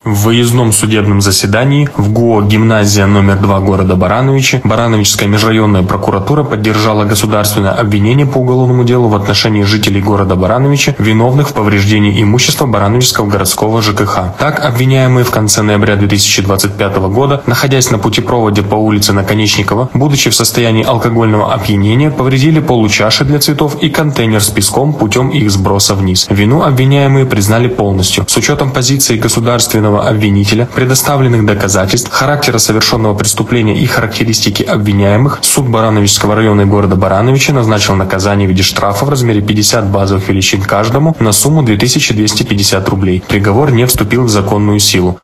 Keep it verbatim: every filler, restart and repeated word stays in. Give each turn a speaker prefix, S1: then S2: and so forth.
S1: В выездном судебном заседании в ГУО «Гимназия номер два» города Барановичи Барановичская межрайонная прокуратура поддержала государственное обвинение по уголовному делу в отношении жителей города Барановичи, виновных в повреждении имущества Барановичского городского ЖКХ. Так, обвиняемые в конце ноября две тысячи двадцать пятого года, находясь на путепроводе по улице Наконечникова, будучи в состоянии алкогольного опьянения, повредили получаши для цветов и контейнер с песком путем их сброса вниз. Вину обвиняемые признали полностью. С учетом позиции государственного обвинителя, предоставленных доказательств, характера совершенного преступления и характеристики обвиняемых, суд Барановичского района и города Барановичи назначил наказание в виде штрафа в размере пятидесяти базовых величин каждому на сумму две тысячи двести пятьдесят рублей. Приговор не вступил в законную силу.